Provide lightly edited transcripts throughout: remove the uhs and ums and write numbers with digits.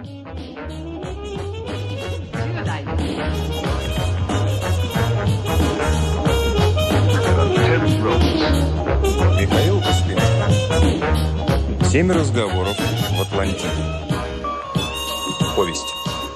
Михаил Успенский. 7 разговоров в Атлантиде. Повесть.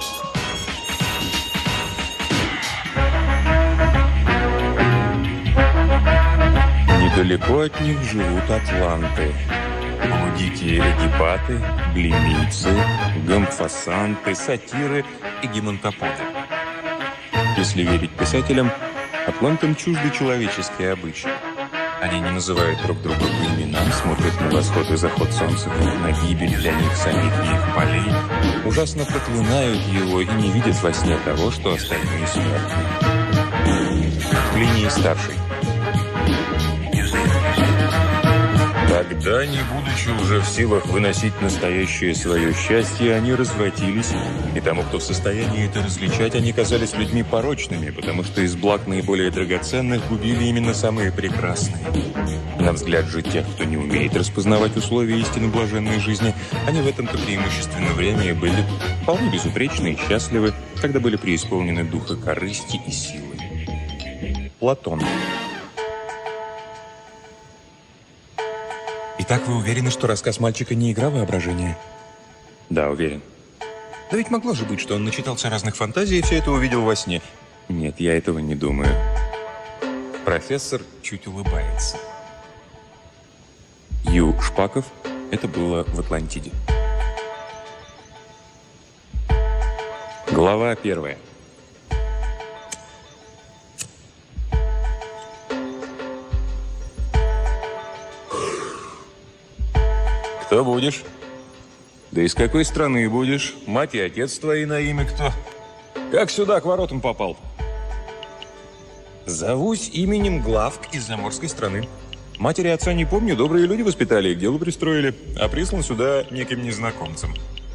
Недалеко от них живут атланты. Дикие эгипаты, блемийцы, гамфасанты, сатиры и гемонтоподы. Если верить писателям, атлантам чужды человеческие обычаи. Они не называют друг друга по именам, смотрят на восход и заход солнца, как на гибель для них самих и их полей, ужасно проклинают его и не видят во сне того, что остальные смертны. Плиний старший. Тогда, не будучи уже в силах выносить настоящее свое счастье, они развратились, и тому, кто в состоянии это различать, они казались людьми порочными, потому что из благ наиболее драгоценных губили именно самые прекрасные. На взгляд же тех, кто не умеет распознавать условия истинно блаженной жизни, они в этом-то преимущественно время были вполне безупречны и счастливы, когда были преисполнены духа корысти и силы. Платон. Итак, вы уверены, что рассказ мальчика не игра воображения? Да, уверен. Да ведь могло же быть, что он начитался разных фантазий и все это увидел во сне. Нет, я этого не думаю. Профессор чуть улыбается. Ю Шпаков. Это было в Атлантиде. Глава 1. Кто будешь? Да из какой страны будешь? Мать и отец твои на имя кто? Как сюда к воротам попал? Зовусь именем Главк из заморской страны. Матери и отца не помню, добрые люди воспитали и к делу пристроили, а прислан сюда неким незнакомцем.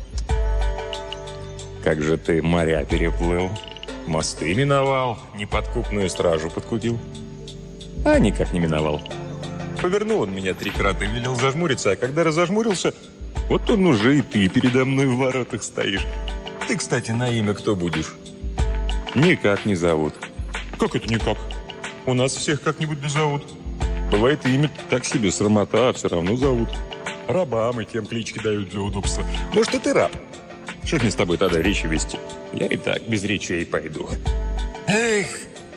Как же ты моря переплыл, мосты миновал, неподкупную стражу подкутил? А никак не миновал. Повернул он меня 3 крата и велел зажмуриться, а когда разожмурился, вот он уже и ты передо мной в воротах стоишь. Ты, кстати, на имя кто будешь? Никак не зовут. Как это никак? У нас всех как-нибудь да зовут. Бывает имя так себе срамота, а все равно зовут. Рабам и тем клички дают для удобства. Может, и ты раб? Что ж мне с тобой тогда речи вести? Я и так без речей пойду. Эх!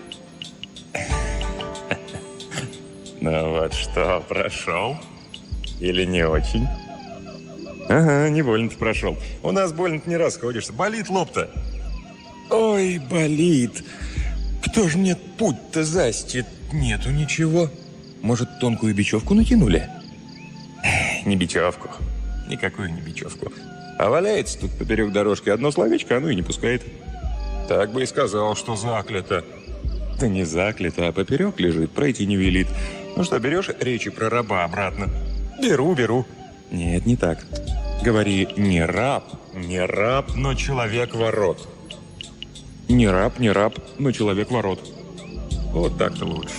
Ну вот что, прошел? Или не очень? Ага, не больно-то прошел. У нас больно-то не расходишься. Болит лоб-то. Ой, болит. Кто ж мне путь-то застит? Нету ничего. Может, тонкую бечевку натянули? Не бечевку. Никакую не бечевку. А валяется тут поперек дорожки одно словечко, оно и не пускает. Так бы и сказал, что заклято. Да не заклято, а поперек лежит, пройти не велит. Ну что, берешь речи про раба обратно? Беру. Нет, не так. Говори, не раб, но человек-ворот. Не раб, но человек-ворот. Вот так-то лучше.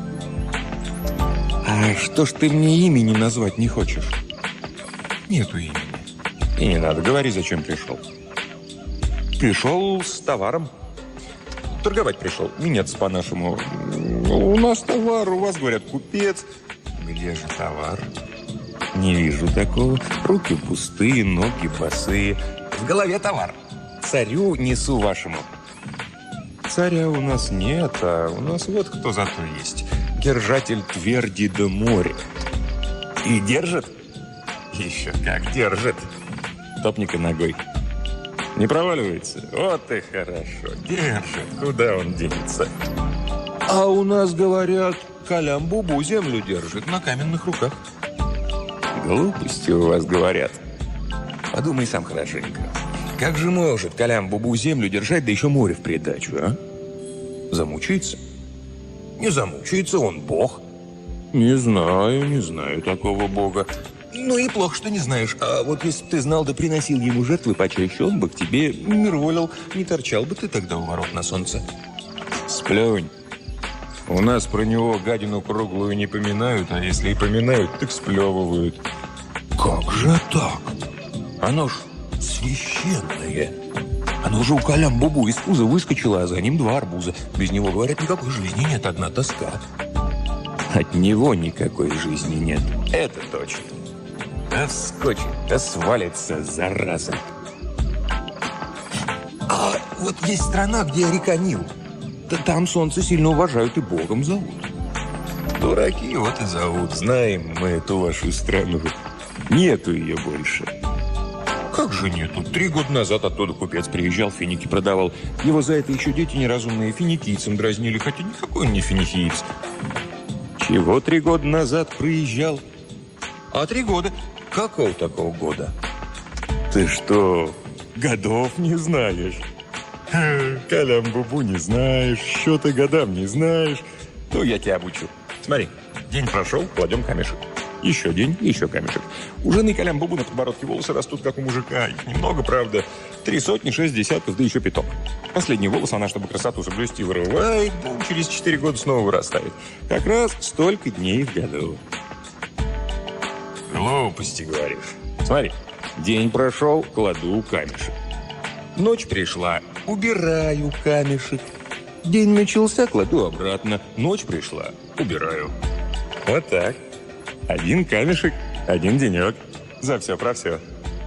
А что ж ты мне имени назвать не хочешь? Нету имени. И не надо, говори, зачем пришел. Пришел с товаром. Торговать пришел. Меняться по-нашему. У нас товар, у вас, говорят, купец. Где же товар? Не вижу такого. Руки пустые, ноги босые. В голове товар. Царю несу вашему. Царя у нас нет, а у нас вот кто зато есть. Держатель тверди да моря. И держит? Еще как держит. Топника ногой. Не проваливается? Вот и хорошо. Держит. Куда он денется? А у нас, говорят, Калям-Бубу землю держит на каменных руках. Глупости у вас говорят. Подумай сам хорошенько. Как же может Калям-Бубу землю держать, да еще море в придачу, а? Замучается? Не замучается, он бог. Не знаю такого бога. Ну и плохо, что не знаешь. А вот если бы ты знал, да приносил ему жертвы почаще, он бы к тебе мирволил. Не торчал бы ты тогда у ворот на солнце. Сплюнь. У нас про него гадину круглую не поминают, а если и поминают, так сплевывают. Как же так? Оно ж священное. Оно же у Калям-Бубу из пуза выскочило, а за ним 2 арбуза. Без него, говорят, никакой жизни нет, одна тоска. От него никакой жизни нет, это точно. Да вскочит, да свалится, зараза. А вот есть страна, где река Нил. Да там солнце сильно уважают и Богом зовут. Дураки вот и зовут. Знаем мы эту вашу страну. Нету ее больше. Как же нету? 3 года назад оттуда купец приезжал, финики продавал. Его за это еще дети неразумные финикийцем дразнили, хотя никакой он не финикиец. Чего 3 года назад приезжал? А 3 года? Какого такого года? Ты что, годов не знаешь? Калям-Бубу не знаешь, счеты годам не знаешь. Ну, я тебя обучу. Смотри, день прошел, кладем камешек. Еще день, еще камешек. У жены Калям-Бубу на подбородке волосы растут, как у мужика. Их немного, правда. 3 сотни, 6 десятков, да еще пяток. Последний волос она, чтобы красоту соблюсти, вырывает, ну, через 4 года снова вырастает. Как раз столько дней в году. Глупости говоришь. Смотри, день прошел, кладу камешек. Ночь пришла, убираю камешек. День начался, кладу обратно. Ночь пришла, убираю. Вот так. 1 камешек, 1 денек. За все про все.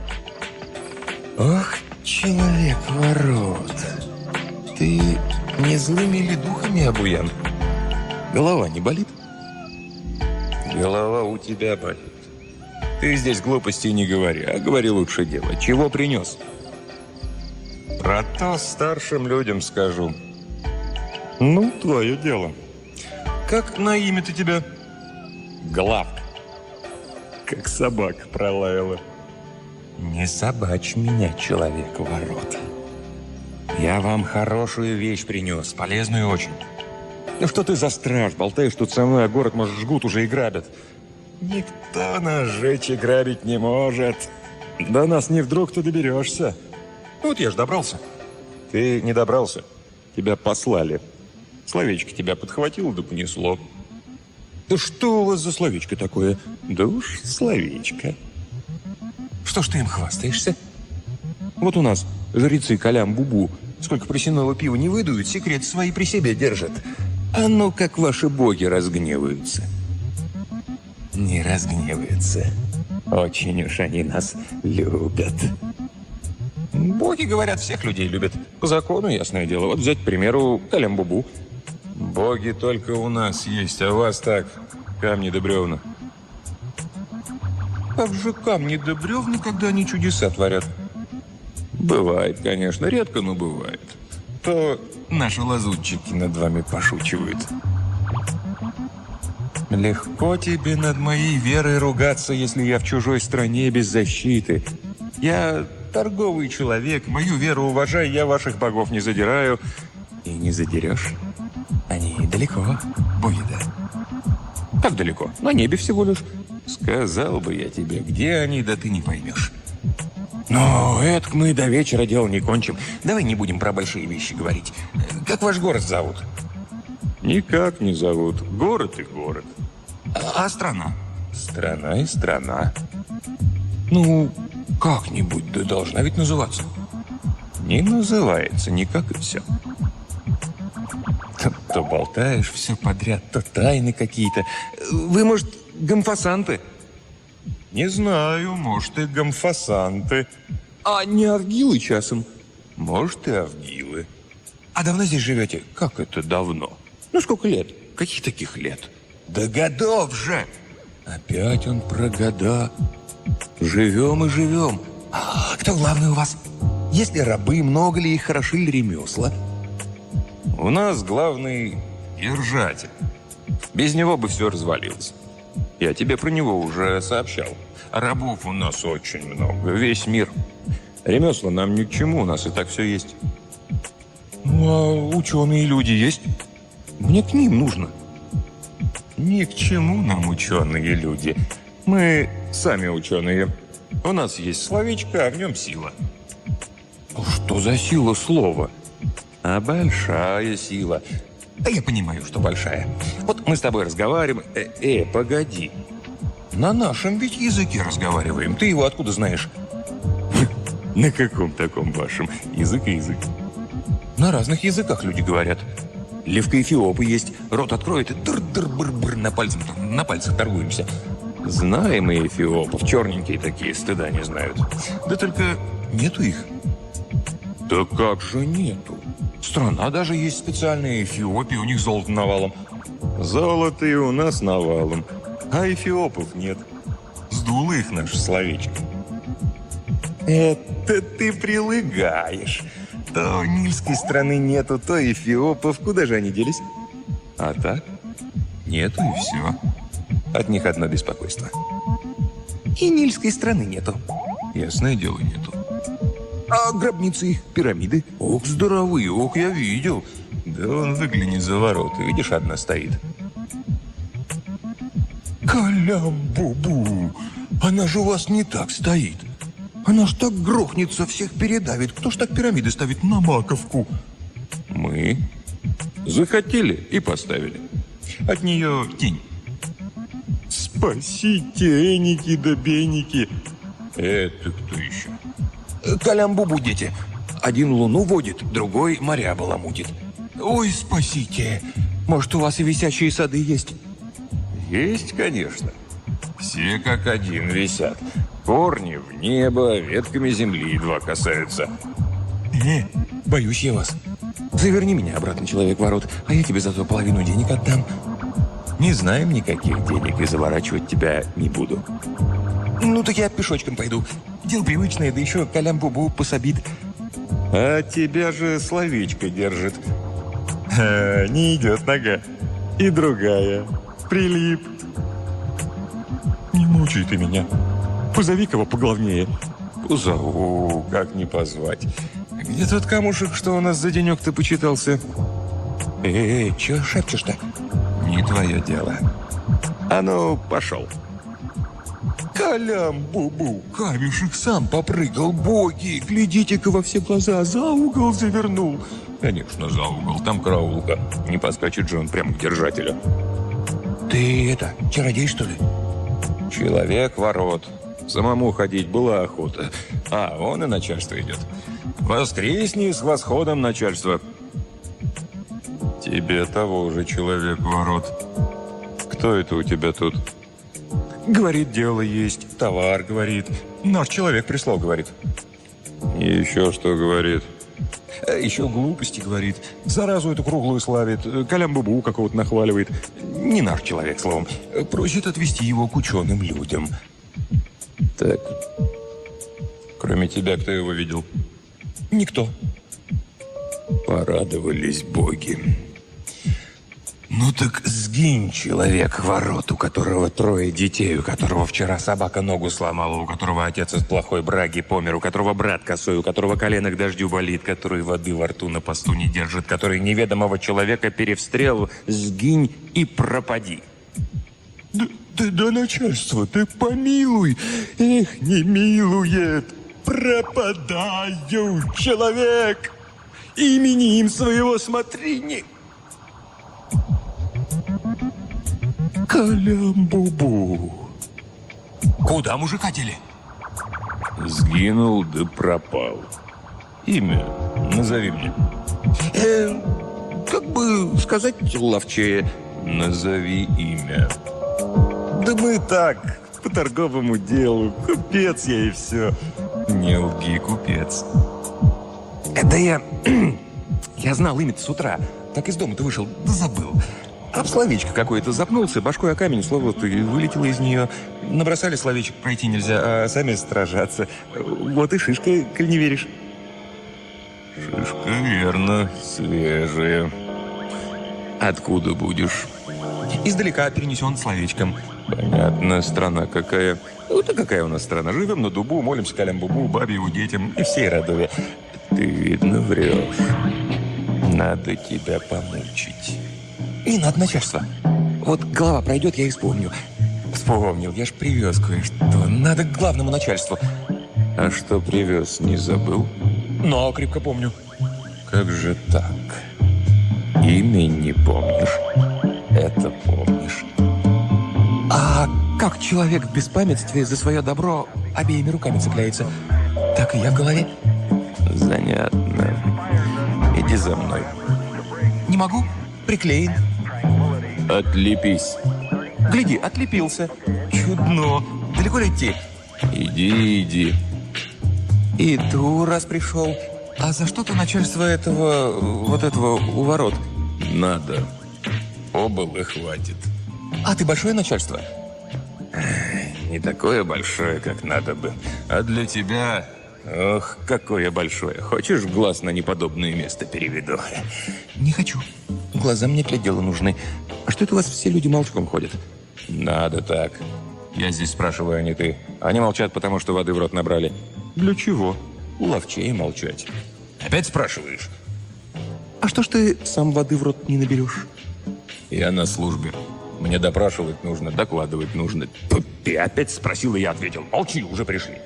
Ох, человек-ворот. Ты не злыми ли духами обуян? Голова не болит? Голова у тебя болит. Ты здесь глупостей не говори, а говори лучше дело. Чего принес? Про то старшим людям скажу. Ну, твое дело. Как на имя-то тебя? Главка. Как собака пролаяла. Не собачь меня, человек-ворот. Я вам хорошую вещь принес, полезную очень. Ну что ты за страж, болтаешь тут со мной, а город, может, жгут уже и грабят. Никто нас жечь и грабить не может. До нас не вдруг ты доберешься. Вот я ж добрался. Ты не добрался. Тебя послали. Словечко тебя подхватило да понесло. Да что у вас за словечко такое? Да уж словечко. Что ж ты им хвастаешься? Вот у нас жрецы Калям-Бубу сколько просяного пива не выдуют, секрет свои при себе держат. А ну, как ваши боги разгневаются. Не разгневаются. Очень уж они нас любят. Боги, говорят, всех людей любят. По закону, ясное дело. Вот взять, к примеру, Калям-Бубу. Боги только у нас есть, а у вас так, камни да бревна. Как же камни да бревна, когда они чудеса творят? Бывает, конечно, редко, но бывает. То наши лазутчики над вами пошучивают. Легко тебе над моей верой ругаться, если я в чужой стране без защиты. Я торговый человек, мою веру уважай, я ваших богов не задираю. И не задерешь. Они далеко, боги, да. Как далеко? На небе всего лишь. Сказал бы я тебе, где они, да ты не поймешь. Но это мы до вечера дело не кончим. Давай не будем про большие вещи говорить. Как ваш город зовут? Никак не зовут. Город и город. А страна? Страна и страна. Ну, как-нибудь да должна ведь называться. Не называется, никак и все. То болтаешь все подряд, то тайны какие-то. Вы, может, гомфасанты? Не знаю, может, и гомфасанты. А не авгилы часом? Может, и авгилы. А давно здесь живете? Как это давно? Ну, сколько лет? Каких таких лет? Да годов же! Опять он про года. Живем и живем. А кто главный у вас? Есть ли рабы, много ли их, хороши ли ремесла? У нас главный держатель. Без него бы все развалилось. Я тебе про него уже сообщал. Рабов у нас очень много, весь мир. Ремесла нам ни к чему, у нас и так все есть. Ну, а ученые люди есть? Мне к ним нужно. Ни к чему нам ученые люди. Мы сами ученые. У нас есть словечко, а в нем сила. Что за сила слова? А большая сила. Да я понимаю, что большая. Вот мы с тобой разговариваем. Погоди. На нашем ведь языке разговариваем. Ты его откуда знаешь? На каком таком вашем? Язык и язык. На разных языках люди говорят. Левкоэфиопы есть. Рот откроет и дыр-дыр-быр-быр на пальцах торгуемся. Знаем мы эфиопов. Черненькие такие, стыда не знают. Да только нету их. Да как же нету? Страна даже есть специальная, Эфиопия, у них золото навалом. Золото и у нас навалом. А эфиопов нет. Сдуло их наше словечко. Это ты прилагаешь. То нильской страны нету, то эфиопов. Куда же они делись? А так? Нету и все. От них одно беспокойство. И нильской страны нету. Ясное дело, нету. А гробницы их, пирамиды? Ох, здоровые, ох, я видел. Да он выглянет за ворота, видишь, одна стоит. Калям-бу-бу, она же у вас не так стоит. Она ж так грохнется, всех передавит. Кто ж так пирамиды ставит на маковку? Мы захотели и поставили. От нее тень. Спасите, эники да беники. Это кто еще? Калям-бубу, дети. Один луну водит, другой моря баламутит. Ой, спасите. Может, у вас и висячие сады есть? Есть, конечно. Все как один висят. Корни в небо, ветками земли едва касаются. Боюсь я вас. Заверни меня обратно, человек-ворот, а я тебе зато половину денег отдам. Не знаем никаких денег, и заворачивать тебя не буду. Ну, так я пешочком пойду. Дело привычное, да еще Калям-бубу пособит. А тебя же словечко держит. Не идет нога. И другая. Прилип. Не мучай ты меня. Позови кого поглавнее. Позову, как не позвать. Где тот камушек, что у нас за денек-то почитался? Эй, чё шепчешь-то? Не твое дело. А ну, пошел. Калям-бубу, камешек сам попрыгал, боги, глядите-ка во все глаза, за угол завернул. Конечно, за угол, там караулка. Не подскочит же он прямо к держателю. Ты это, чародей, что ли? Человек-ворот. Самому ходить была охота. А, он и начальство идет. Воскресни с восходом начальства. Тебе того же человек-ворот. Кто это у тебя тут? Говорит, дело есть. Товар, говорит. Наш человек прислал, говорит. И еще что говорит? Еще глупости, говорит. Заразу эту круглую славит. Калям-бубу какого-то нахваливает. Не наш человек, словом. Просит отвезти его к ученым людям. Так. Кроме тебя, кто его видел? Никто. Порадовались боги. Ну так сгинь, человек-ворот, у которого 3 детей, у которого вчера собака ногу сломала, у которого отец из плохой браги помер, у которого брат косой, у которого колено к дождю болит, который воды во рту на посту не держит, который неведомого человека перевстрел, сгинь и пропади. Да начальство, ты помилуй, эх, не милует, пропадаю, человек, именем своего смотри, не... Калям-бубу. Куда мужика дели? Сгинул да пропал. Имя назови мне. Как бы сказать ловчее. Назови имя. Да мы так, по торговому делу. Купец я и все. Не лги, купец. Да я знал имя-то с утра. Так из дома-то вышел, да забыл. А в словечко какое-то запнулся, башкой о камень, слово-то вылетело из нее. Набросали словечек, пройти нельзя, а сами стражатся. Вот и шишка, коль не веришь. Шишка, верно, свежая. Откуда будешь? Издалека перенесен словечком. Понятно, страна какая. Вот и какая у нас страна. Живем на дубу, молимся Калям-бубу, бабе его детям и всей родове. Ты, видно, врешь. Надо тебя помучить. Не надо, начальство. Вот голова пройдет, я и вспомню. Вспомнил, я ж привез кое-что. Надо к главному начальству. А что привез, не забыл? Но крепко помню. Как же так? Имя не помнишь? Это помнишь. А как человек в беспамятстве за свое добро обеими руками цепляется? Так и я в голове. Занятно. Иди за мной. Не могу. Приклеен. Отлепись. Гляди, отлепился. Чудно. Далеко ли идти? Иди. Иду, раз пришел. А за что-то начальство этого у ворот? Надо. Обалы хватит. А ты большое начальство? Не такое большое, как надо бы. А для тебя... Ох, какое большое. Хочешь, глаз на неподобное место переведу? Не хочу. Глаза мне для дела нужны. А что это у вас все люди молчком ходят? Надо так. Я здесь спрашиваю, а не ты. Они молчат, потому что воды в рот набрали. Для чего? Ловчее молчать. Опять спрашиваешь? А что ж ты сам воды в рот не наберешь? Я на службе. Мне допрашивать нужно, докладывать нужно. Ты опять спросил, и я ответил. Молчи, уже пришли.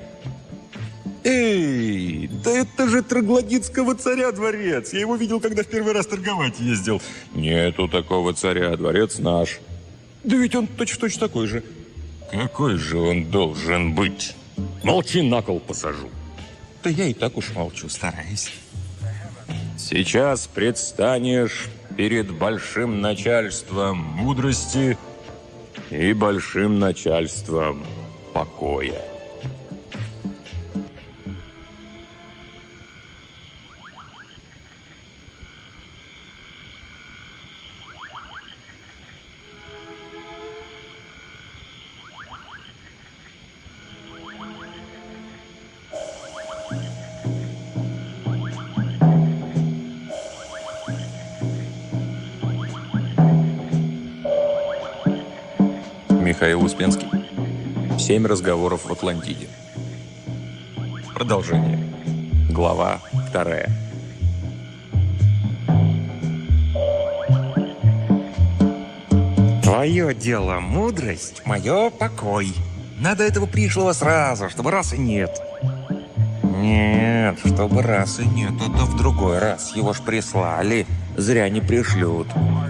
Эй, да это же троглодитского царя дворец. Я его видел, когда в первый раз торговать ездил. Нету такого царя, дворец наш. Да ведь он точь-в-точь такой же. Какой же он должен быть? Молчи, на кол посажу. Да я и так уж молчу, стараюсь. Сейчас предстанешь перед большим начальством мудрости и большим начальством покоя. Михаил Успенский. 7 разговоров в Атлантиде. Продолжение. Глава 2. Твое дело мудрость, мое покой. Надо этого пришлого сразу, чтобы раз и нет. Нет, чтобы раз и нет, это в другой раз. Его ж прислали, зря не пришлют.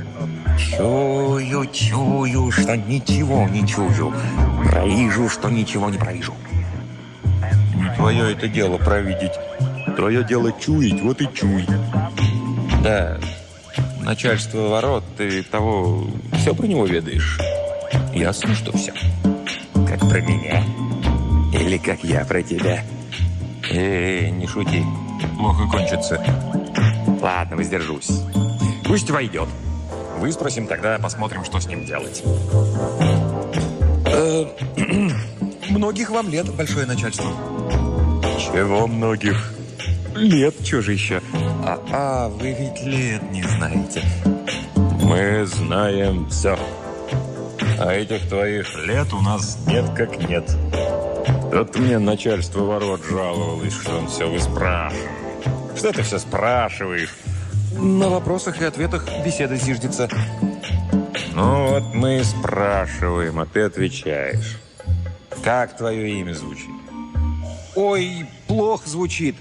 Чую, что ничего не чую. Провижу, что ничего не провижу. Не твое это дело провидеть. Твое дело чуять, вот и чуй. Да, начальство ворот, ты того... Все про него ведаешь? Ясно, что все. Как про меня? Или как я про тебя? Не шути. Плохо кончится. Ладно, воздержусь. Пусть войдет. Выспросим, тогда посмотрим, что с ним делать. Многих вам лет, большое начальство. Чего многих? Лет, что же еще? Вы ведь лет не знаете. Мы знаем все. А этих твоих лет у нас нет как нет. Тут мне начальство ворот жаловалось, что он все выспрашивает. Что ты все спрашиваешь? На вопросах и ответах беседа зиждется. Ну вот мы и спрашиваем, а ты отвечаешь. Как твое имя звучит? Ой, плохо звучит.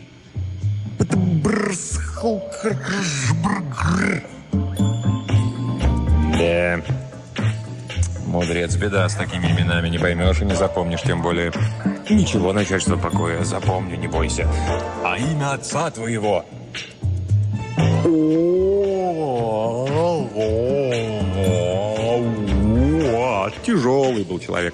Да. Мудрец, беда, с такими именами не поймешь и не запомнишь, тем более. Ничего, начальство покоя, запомню, не бойся. А имя отца твоего? Тяжелый был человек.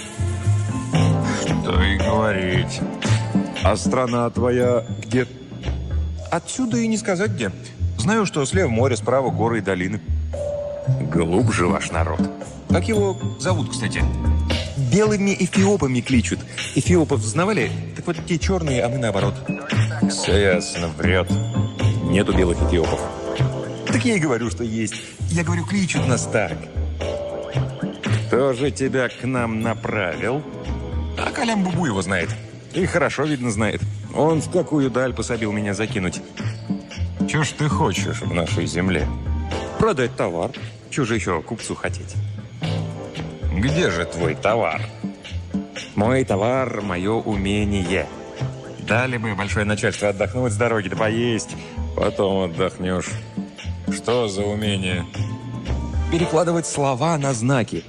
Что и говорить. А страна твоя где? Отсюда и не сказать где. Знаю, что слева море, справа горы и долины. Глубже ваш народ. Как его зовут, кстати? Белыми эфиопами кличут. Эфиопов знавали? Так вот те черные, а мы наоборот. Все ясно, врет. Нету белых эфиопов. Так я и говорю, что есть. Я говорю, кличут нас так. Кто же тебя к нам направил? А Калям Бубу его знает. И хорошо, видно, знает. Он в какую даль пособил меня закинуть. Чего ж ты хочешь в нашей земле? Продать товар. Чего же еще купцу хотеть? Где же твой товар? Мой товар, мое умение. Дали бы большое начальство отдохнуть с дороги, да поесть. Потом отдохнешь. Что за умение? Перекладывать слова на знаки.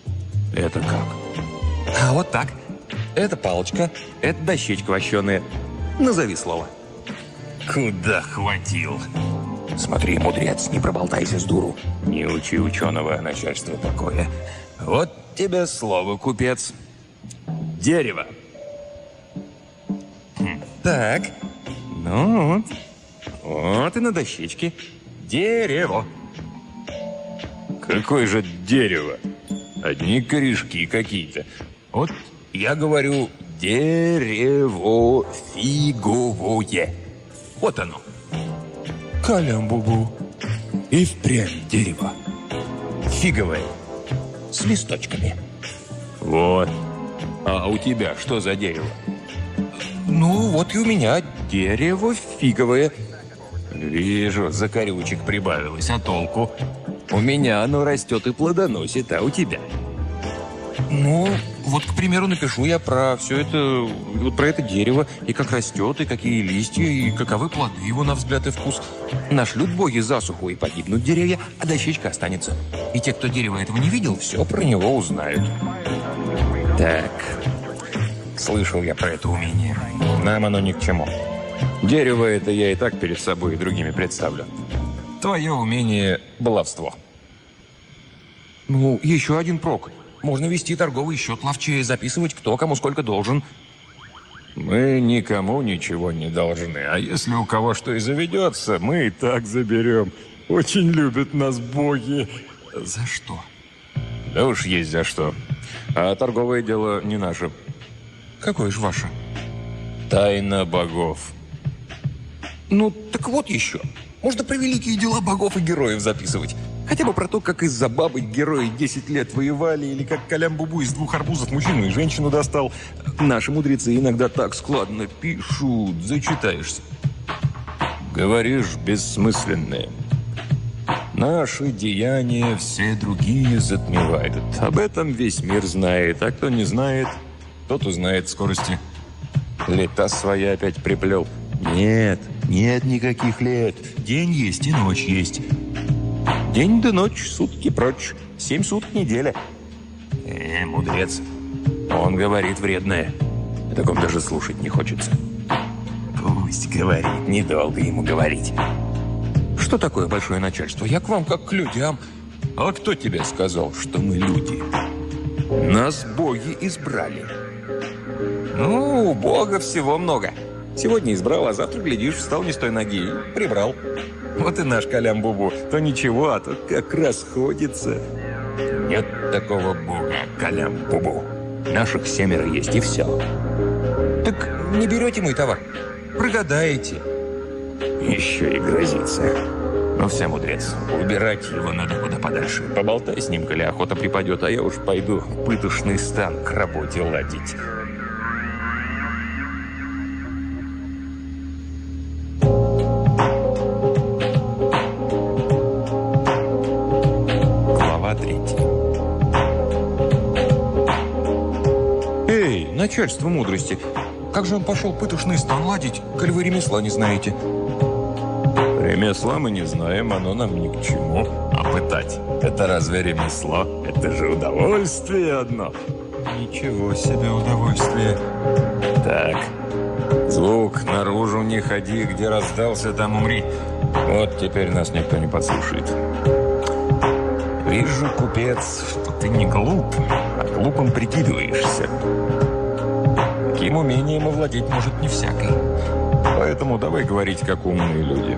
Это как? А вот так. Это палочка, это дощечка вощеная. Назови слово. Куда хватил? Смотри, мудрец, не проболтайся с дуру. Не учи ученого начальства покоя. Вот тебе слово, купец. Дерево. Так, ну вот. Вот и на дощечке. Дерево. Какое же дерево? Одни корешки какие-то. Вот я говорю дерево фиговое. Вот оно. Калямбубу. И впрямь дерево. Фиговое. С листочками. Вот. А у тебя что за дерево? Ну, вот и у меня дерево фиговое. Вижу, закорючек прибавилось, а толку? У меня оно растет и плодоносит, а у тебя? Ну, вот, к примеру, напишу я про все это, вот про это дерево, и как растет, и какие листья, и каковы плоды его на взгляд и вкус. Нашлют боги засуху, и погибнут деревья, а дощечка останется. И те, кто дерево этого не видел, все про него узнают. Так, слышал я про это умение. Нам оно ни к чему. Дерево это я и так перед собой и другими представлю. Твое умение – баловство. Ну, еще один прок. Можно вести торговый счет ловчее, записывать, кто кому сколько должен. Мы никому ничего не должны. А если у кого что и заведется, мы и так заберем. Очень любят нас боги. За что? Да уж есть за что. А торговое дело не наше. Какое же ваше? Тайна богов. Ну, так вот еще. Можно про великие дела богов и героев записывать. Хотя бы про то, как из-за бабы герои 10 лет воевали, или как Калямбубу из 2 арбузов мужчину и женщину достал. Наши мудрецы иногда так складно пишут, зачитаешься. Говоришь бессмысленное. Наши деяния все другие затмевают. Об этом весь мир знает, а кто не знает, тот узнает в скорости. Лета своя опять приплел. Нет, нет никаких лет. День есть и ночь есть. День да ночь, сутки прочь. 7 суток неделя. Мудрец. Он говорит вредное. О таком даже слушать не хочется. Пусть говорит, недолго ему говорить. Что такое большое начальство? Я к вам как к людям. А кто тебе сказал, что мы люди? Нас боги избрали. Ну, у Бога всего много. Сегодня избрал, а завтра, глядишь, встал не с той ноги и прибрал. Вот и наш Калямбубу. То ничего, а то как расходится. Нет такого бога, Калямбубу. Наших 7 есть, и все. Так не берете мой товар? Прогадаете. Еще и грозится. Ну все, мудрец, убирать его надо куда подальше. Поболтай с ним, коли охота припадет, а я уж пойду пытошный стан к работе ладить. Начальство мудрости. Как же он пошел пытошный стан ладить, коль вы ремесла не знаете? Ремесла мы не знаем, оно нам ни к чему. А пытать – это разве ремесло? Это же удовольствие одно. Ничего себе удовольствие. Так, звук наружу не ходи, где раздался, там умри. Вот теперь нас никто не подслушает. Вижу, купец, что ты не глуп, а глупым прикидываешься. Таким умением овладеть может не всякий. Поэтому давай говорить, как умные люди.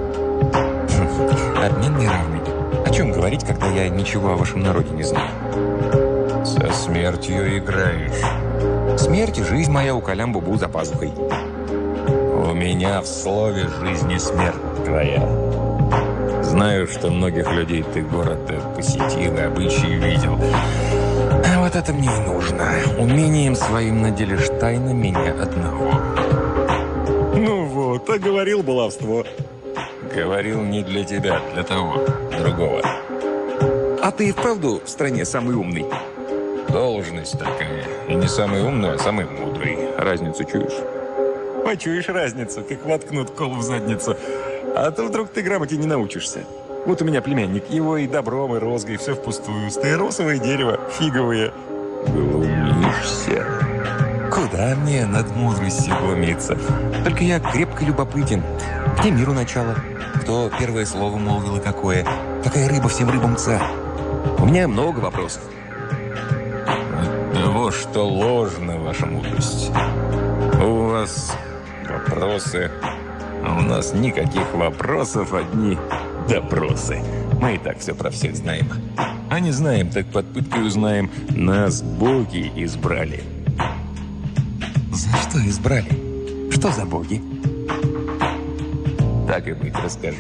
Обмен неравный. О чем говорить, когда я ничего о вашем народе не знаю? Со смертью играешь. Смерть и жизнь моя у Калямбубу за пазухой. У меня в слове жизнь и смерть твоя. Знаю, что многих людей ты город посетил и обычаи видел. А вот это мне и нужно. Умением своим наделишь тайно меня одного. Ну вот, а говорил баловство. Говорил не для тебя, для того, другого. А ты и вправду в стране самый умный? Должность такая. И не самый умный, а самый мудрый. Разницу чуешь? Почуешь разницу, как воткнут кол в задницу. А то вдруг ты грамоте не научишься. Вот у меня племянник, его и добром, и розгой, все впустую. Стаиросовое дерево, фиговые. Глумишься. Куда куда мне над мудростью глумиться? Только я крепко любопытен. Где миру начало? Кто первое слово молвил и какое? Какая рыба всем рыбам царь? У меня много вопросов. От того, что ложна ваша мудрость. У вас вопросы, а у нас никаких вопросов, одни допросы. Мы и так все про всех знаем. А не знаем, так под пыткой узнаем. Нас боги избрали. За что избрали? Что за боги? Так и быть, расскажу.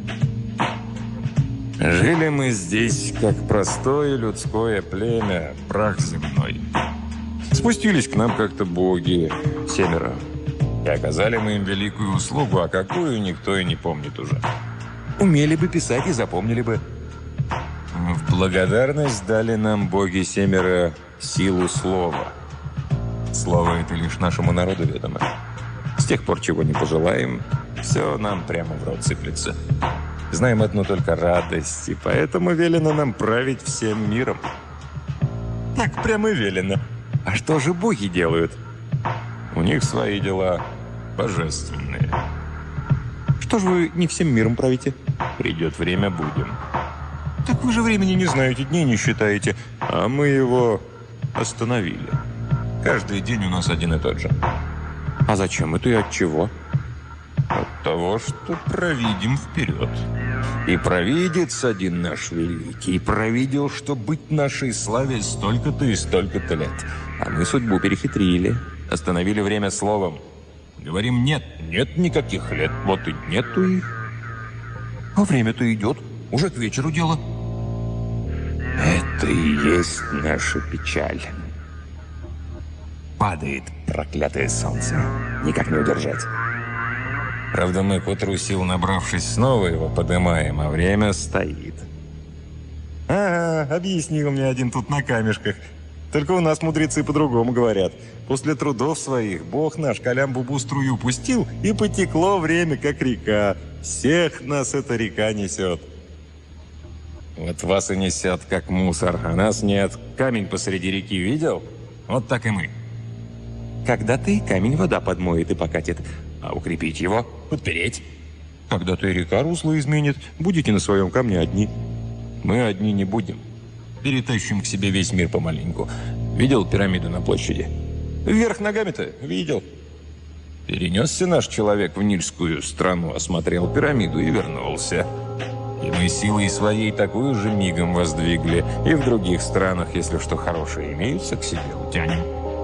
Жили мы здесь, как простое людское племя, прах земной. Спустились к нам как-то боги, 7. И оказали мы им великую услугу, а какую никто и не помнит уже. Умели бы писать и запомнили бы. В благодарность дали нам боги 7 силу слова. Слово это лишь нашему народу ведомо. С тех пор, чего не пожелаем, все нам прямо в рот сыплется. Знаем одну только радость, и поэтому велено нам править всем миром. Так прямо велено. А что же боги делают? У них свои дела божественные. Что же вы не всем миром правите? Придет время, будем. Так вы же времени не знаете, дней не считаете. А мы его остановили. Каждый день у нас один и тот же. А зачем это и от чего? От того, что провидим вперед. И провидец один наш великий провидел, что быть нашей славе столько-то и столько-то лет. А мы судьбу перехитрили. Остановили время словом. Говорим, нет, нет никаких лет. Вот и нету их. А время-то идет. Уже к вечеру дело. Это и есть наша печаль. Падает проклятое солнце. Никак не удержать. Правда, мы к утру сил набравшись снова его поднимаем, а время стоит. Ага, объяснил мне один тут на камешках. Только у нас мудрецы по-другому говорят. После трудов своих Бог наш Калям-Бубу струю пустил, и потекло время, как река. Всех нас эта река несет. Вот вас и несет, как мусор, а нас нет. Камень посреди реки видел? Вот так и мы. Когда-то и камень вода подмоет и покатит. А укрепить его, подпереть. Когда-то и река русло изменит. Будете на своем камне одни. Мы одни не будем. Перетащим к себе весь мир помаленьку. Видел пирамиду на площади? Вверх ногами-то видел. Перенесся наш человек в Нильскую страну, осмотрел пирамиду и вернулся. И мы силой своей такую же мигом воздвигли. И в других странах, если что хорошее имеется, к себе утянем.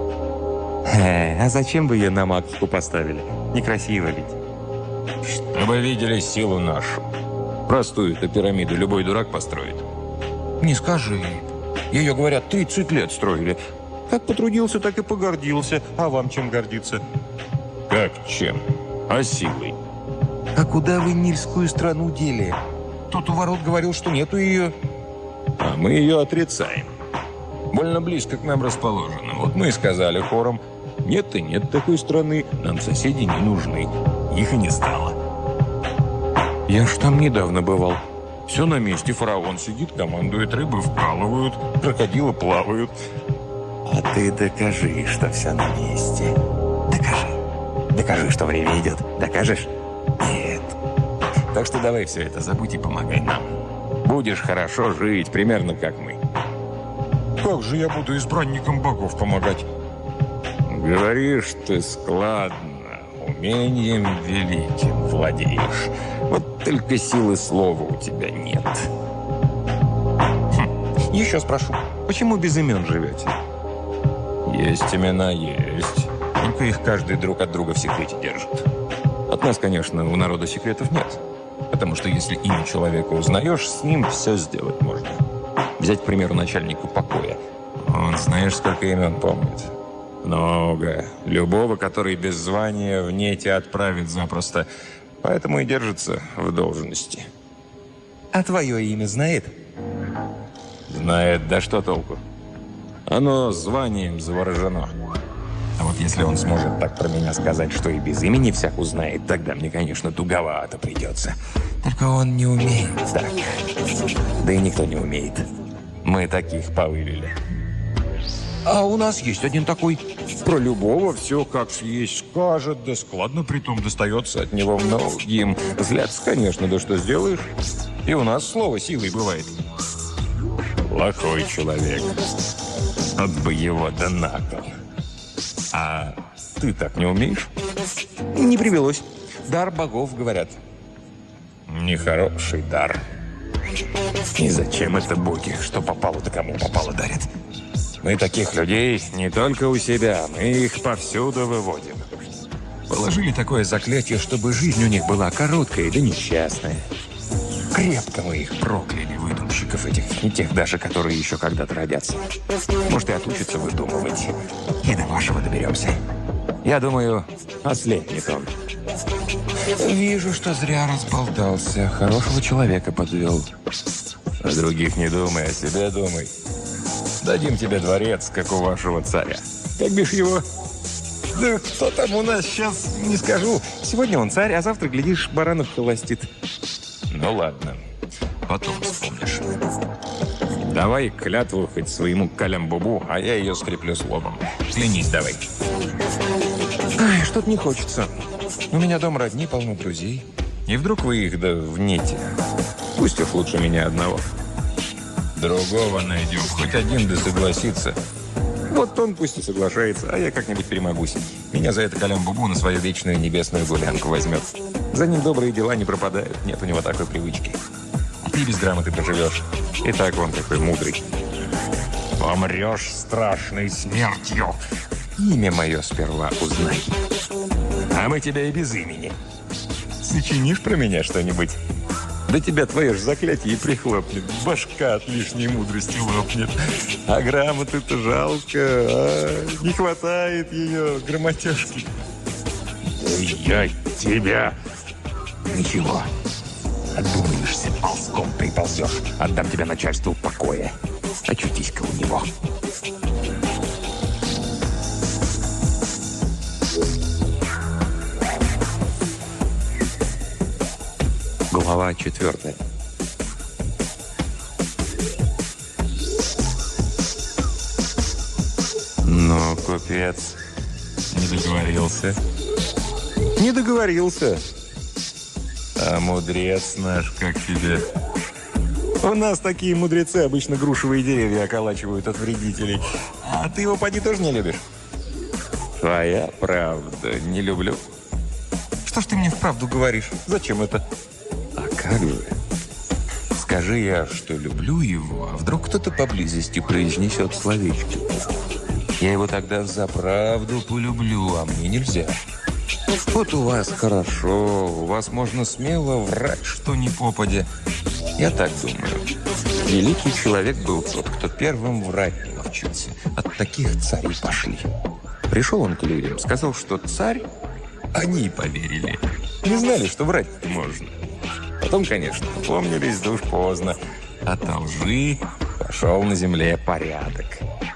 А зачем бы ее на макушку поставили? Некрасиво ведь. Чтобы видели силу нашу. Простую-то пирамиду любой дурак построит. Не скажи. Ее, говорят, 30 лет строили. Как потрудился, так и погордился. А вам чем гордиться? Как чем? А силой. А куда вы Нильскую страну дели? Тот у ворот говорил, что нету ее. А мы ее отрицаем. Больно близко к нам расположено. Вот мы и сказали хором: нет и нет такой страны, нам соседи не нужны. Их и не стало. Я ж там недавно бывал. Все на месте, фараон сидит, командует, рыбы вкалывают, крокодилы плавают. А ты докажи, что все на месте. Докажи. Докажи, что время идет. Докажешь? Нет. Так что давай все это забудь и помогай нам. Будешь хорошо жить, примерно как мы. Как же я буду избранникам богов помогать? Говоришь ты складно, умением великим владеешь. Вот только силы слова у тебя нет. Еще спрошу, почему без имен живете? Есть имена, есть. Только их каждый друг от друга в секрете держит. От нас, конечно, у народа секретов нет. Потому что если имя человека узнаешь, с ним все сделать можно. Взять, к примеру, начальника покоя. Он, знаешь, сколько имен помнит? Много. Любого, который без звания в нете отправит запросто. Поэтому и держится в должности. А твое имя знает? Знает, да что толку? Оно званием заворожено. А вот если он сможет так про меня сказать, что и без имени всяк узнает, тогда мне, конечно, туговато придется. Только он не умеет так. Да. Да и никто не умеет. Мы таких повывели. А у нас есть один такой. Про любого все как есть скажет, да складно притом достается от него многим. Злятся, конечно, да что сделаешь. И у нас слово силой бывает. Плохой человек. Вот бы его да на кол. А ты так не умеешь? Не привелось. Дар богов, говорят. Нехороший дар. И зачем это боги, что попало, да кому попало дарят? Мы таких людей не только у себя, мы их повсюду выводим. Положили такое заклятие, чтобы жизнь у них была короткая да несчастная. Крепко мы их прокляли, выдумщиков этих, не тех даже, которые еще когда-то родятся. Может, и отучатся выдумывать. И до вашего доберемся. Я думаю, ослепнет он. Вижу, что зря разболтался. Хорошего человека подвел. О других не думай, о себе думай. Дадим тебе дворец, как у вашего царя. Как бишь его? Да кто там у нас сейчас, не скажу. Сегодня он царь, а завтра, глядишь, баранов холостит. Ну ладно, потом вспомнишь. Давай клятву хоть своему Калям-Бубу, а я ее скреплю словом. Клянись давай. Ай, что-то не хочется. У меня дом родни, полно друзей. И вдруг вы их да в нете. Пусть их лучше меня одного. Другого найдем, хоть один да согласится. Вот он пусть и соглашается, а я как-нибудь перемогусь. Меня за это Калям-Бубу на свою вечную небесную гулянку возьмет. За ним добрые дела не пропадают, нет у него такой привычки. А ты без грамоты проживешь. И так он такой мудрый. Помрешь страшной смертью. Имя мое сперва узнай. А мы тебя и без имени. Сочинишь про меня что-нибудь? Да тебя твое же заклятие и прихлопнет. Башка от лишней мудрости лопнет. А грамоты-то жалко. Не хватает ее грамотежки. Да я тебя... Ничего. Одумаешься, ползком приползешь. Отдам тебя начальству покоя. Очутись-ка у него. Глава 4. Ну, купец, не договорился. Не договорился. А мудрец наш, как тебе? У нас такие мудрецы обычно грушевые деревья околачивают от вредителей. А ты его, поди, тоже не любишь? Твоя правда, не люблю. Что ж ты мне вправду говоришь? Зачем это? А как же? Скажи я, что люблю его, а вдруг кто-то поблизости произнесет словечки. Я его тогда взаправду полюблю, а мне нельзя. Вот у вас хорошо, у вас можно смело врать, что ни попадя. Я так думаю. Великий человек был тот, кто первым врать научился. От таких царей пошли. Пришел он к людям, сказал, что царь, они поверили. Не знали, что врать можно. Потом, конечно, помнились, да уж поздно. От лжи пошел на земле порядок.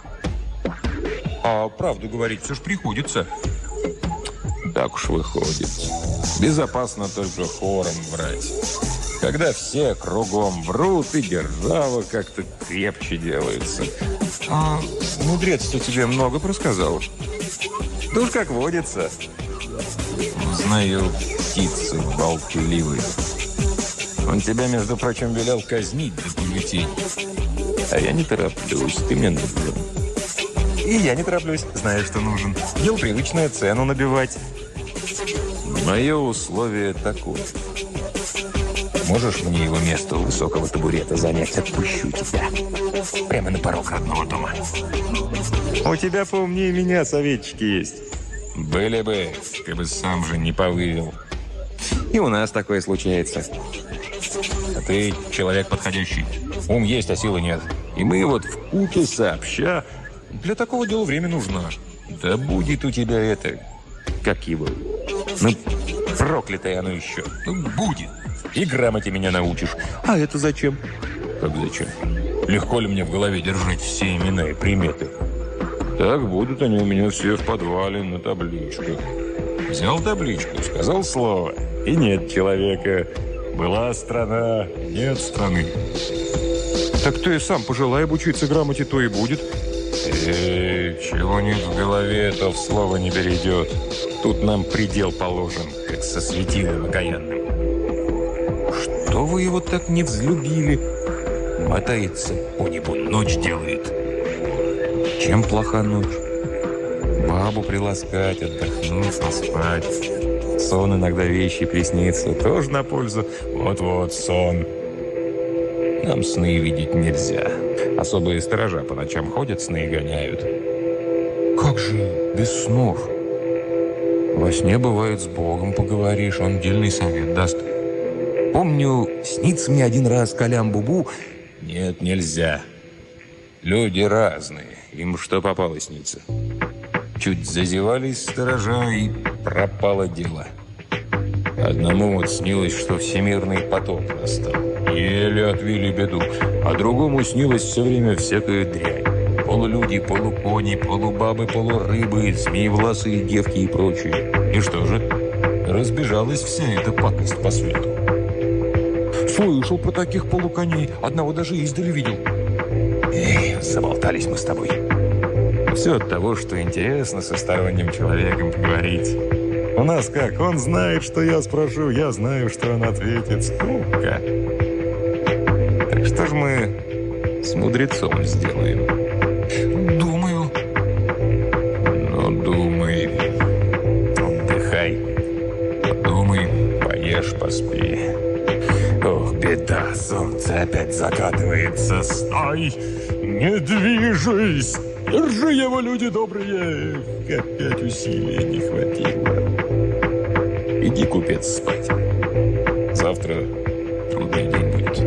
А правду говорить все ж приходится. Так уж выходит. Безопасно только хором врать. Когда все кругом врут, и держава как-то крепче делается. А мудрец-то тебе много просказал? Да уж как водится. Знаю, птицы болтливые. Он тебя, между прочим, велел казнить до полетей. А я не тороплюсь, ты мне нужен. И я не тороплюсь, знаю, что нужен. Дело привычное, цену набивать. Мое условие такое. Можешь мне его место у высокого табурета занять? Отпущу тебя. Прямо на порог родного дома. У тебя поумнее меня советчики есть. Были бы, ты бы сам же не повывел. И у нас такое случается. А ты человек подходящий. Ум есть, а силы нет. И мы вот вкупе сообща... Для такого дела время нужно. Да будет у тебя это... Как его? Ну, проклятое оно еще. Ну, будет. И грамоте меня научишь. А это зачем? Как зачем? Легко ли мне в голове держать все имена и приметы? Так будут они у меня все в подвале на табличках. Взял табличку, сказал слово, и нет человека. Была страна, нет страны. Так ты сам пожелай обучиться грамоте, то и будет. Чего нет в голове, то в слово не перейдет. Тут нам предел положен, как со светилом окаянным. Что вы его так не взлюбили? Мотается по небу, ночь делает. Чем плоха ночь? Бабу приласкать, отдохнуть, спать. Сон иногда вещи приснится, тоже на пользу. Вот-вот, сон. Нам сны видеть нельзя. Особые сторожа по ночам ходят, сны гоняют. Как же без снов? Во сне, бывает, с Богом поговоришь, он дельный совет даст. Помню, снится мне один раз Калям-Бубу. Нет, нельзя. Люди разные, им что попало снится. Чуть зазевались сторожа, и пропало дело. Одному вот снилось, что всемирный потоп настал. Еле отвели беду. А другому снилось все время всякая дрянь. Полулюди, полукони, полубабы, полурыбы, змеевласые девки и прочее. И что же? Разбежалась вся эта пакость по свету. Слышал про таких полуконей. Одного даже издали видел. Эй, заболтались мы с тобой. Все от того, что интересно со сторонним человеком поговорить. У нас как? Он знает, что я спрошу, я знаю, что он ответит. Скука. Так что ж мы с мудрецом сделаем? Думаю. Ну, думай. Отдыхай. Подумай, поешь, поспи. Ох, беда, солнце опять закатывается. Стой! Не движись! Держи его, люди добрые! Опять усилия не хватило. Иди, купец, спать. Завтра трудный день будет.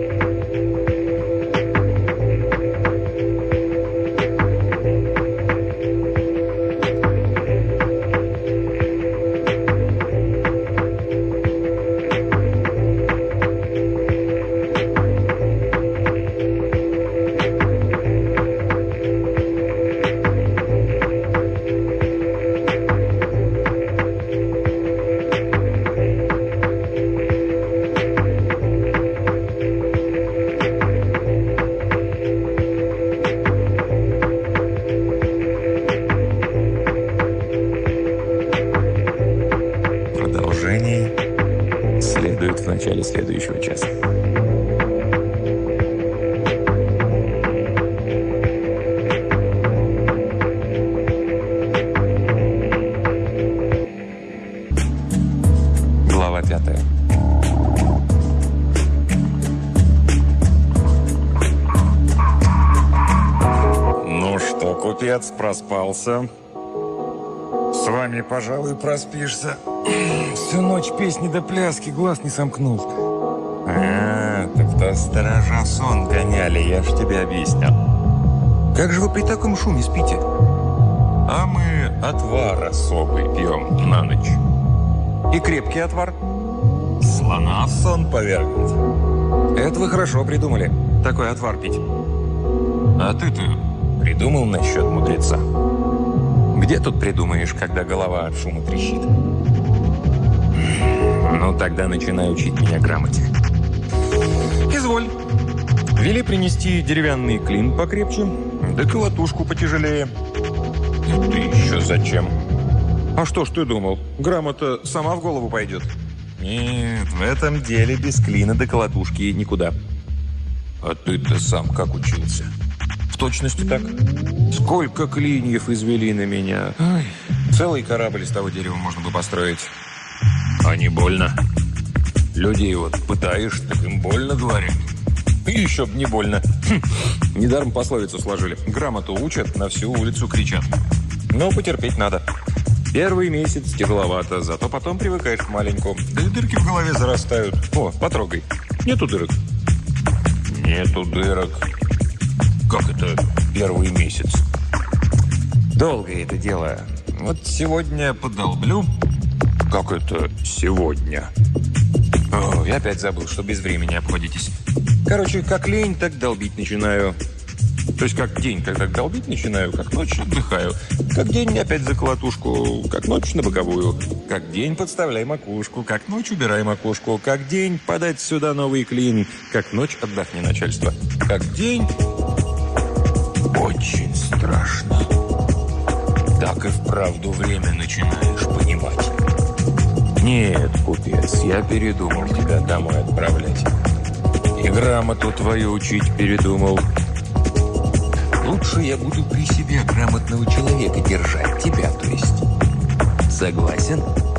Следует в начале следующего часа. Глава 5. Ну что, купец, проспался? С вами, пожалуй, проспишься. Всю ночь песни до пляски, глаз не сомкнул. Так-то сторожа сон гоняли, я ж тебе объяснял. Как же вы при таком шуме спите? А мы отвар особый пьем на ночь. И крепкий отвар. Слона в сон повергнуть. Это вы хорошо придумали, такой отвар пить. А ты-то придумал насчет мудреца? Где тут придумаешь, когда голова от шума трещит? Ну, тогда начинай учить меня грамоте. Изволь. Вели принести деревянный клин покрепче, да колотушку потяжелее. Ты еще зачем? А что ж ты думал? Грамота сама в голову пойдет? Нет, в этом деле без клина до колотушки никуда. А ты-то сам как учился? В точности так. Сколько клиньев извели на меня. Ой, целый корабль из того дерева можно бы построить. А не больно. Людей вот пытаешь, так им больно, говорят. И еще б не больно. Недаром пословицу сложили. Грамоту учат, на всю улицу кричат. Но потерпеть надо. Первый месяц тяжеловато, зато потом привыкаешь к маленькому. Да и дырки в голове зарастают. О, потрогай. Нету дырок. Нету дырок. Как это первый месяц? Долгое это дело. Вот сегодня подолблю. Как это сегодня? О, я опять забыл, что без времени обходитесь. Короче, как лень, так долбить начинаю. То есть как день, когда долбить начинаю, как ночь отдыхаю. Как день опять за колотушку, как ночь на боковую. Как день подставляй макушку, как ночь убирай макушку. Как день подать сюда новый клин, как ночь отдохни начальство. Как день... Очень страшно. Так и вправду время начинаешь понимать. Нет, купец, я передумал тебя домой отправлять. И грамоту твою учить передумал. Лучше я буду при себе грамотного человека держать, тебя, то есть. Согласен?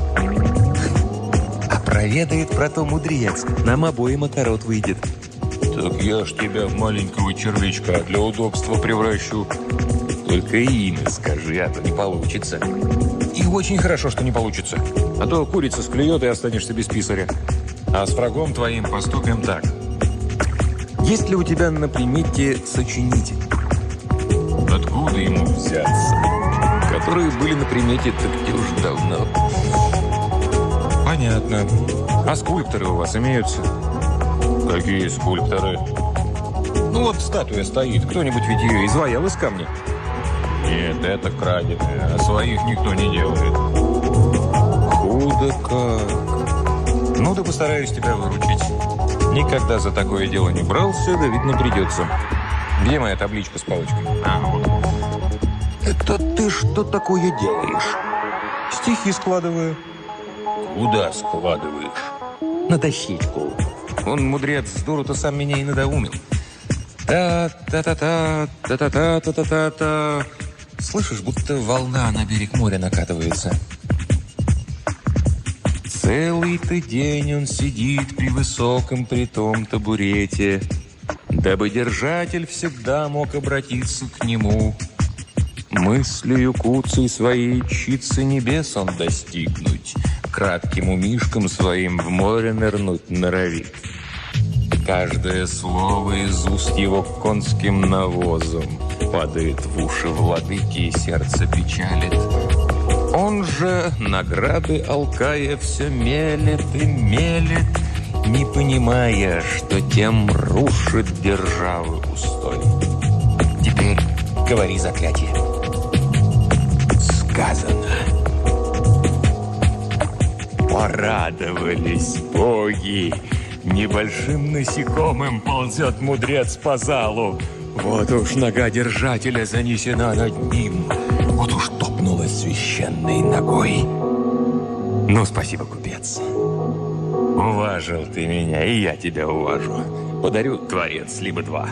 А проведает про то мудрец, нам обоим окорот выйдет. Так я ж тебя в маленького червячка для удобства превращу. Только имя скажи, а то не получится. И очень хорошо, что не получится. А то курица склюет и останешься без писаря. А с врагом твоим поступим так. Есть ли у тебя на примете сочинитель? Откуда ему взяться? Которые были на примете так уж давно. Понятно. А скульпторы у вас имеются? Какие скульпторы? Ну вот статуя стоит. Кто-нибудь ведь ее изваял из камня? Нет, это краденое. А своих никто не делает. Худо как. Ну да постараюсь тебя выручить. Никогда за такое дело не брался, да видно придется. Где моя табличка с палочкой? А, вот. Это ты что такое делаешь? Стихи складываю. Куда складываешь? На дощечку. Он, мудрец, с дуру-то сам меня и надоумил. Та-та-та-та, та-та-та-та-та-та. Слышишь, будто волна на берег моря накатывается. Целый-то день он сидит при высоком притом табурете, дабы держатель всегда мог обратиться к нему. Мыслью куцей своей чицы небес он достигнуть, кратким умишком своим в море нырнуть норовит. Каждое слово из уст его конским навозом падает в уши владыки и сердце печалит. Он же, награды алкая, все мелет и мелет, не понимая, что тем рушит державы устой. Теперь говори заклятие. Сказано. Порадовались боги. Небольшим насекомым ползет мудрец по залу. Вот уж нога держателя занесена над ним. Вот уж топнула священной ногой. Ну, спасибо, купец. Уважил ты меня, и я тебя уважу. Подарю творец, либо два.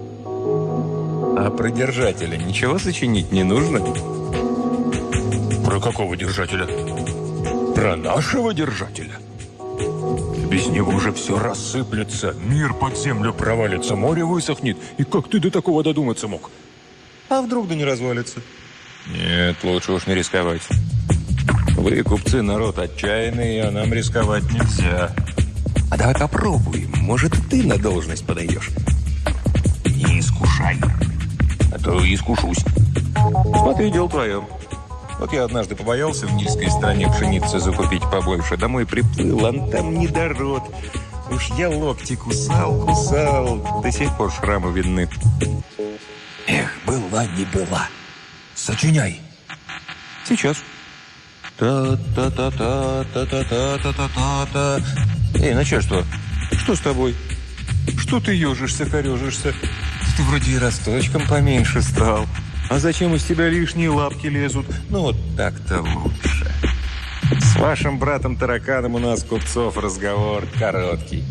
А про держателя ничего сочинить не нужно? Про какого держателя? Про нашего держателя. Без него уже все рассыплется, мир под землю провалится, море высохнет. И как ты до такого додуматься мог? А вдруг да не развалится? Нет, лучше уж не рисковать. Вы, купцы, народ отчаянный, а нам рисковать нельзя. А давай попробуем, может, ты на должность подойдешь. Не искушай, а то искушусь. Смотри, дело твое. Вот я однажды побоялся в нильской стране пшеницы закупить побольше. Домой приплыл, а там недород. Уж я локти кусал, до сих пор шрамы видны. Эх, была не была. Сочиняй. Сейчас. Та-та-та-та-та-та-та-та-та. Эй, начальство, что с тобой? Что ты ежишься, корежишься? Ты вроде и росточком поменьше стал. А зачем из тебя лишние лапки лезут? Ну вот так-то лучше. С вашим братом-тараканом у нас, купцов, разговор короткий.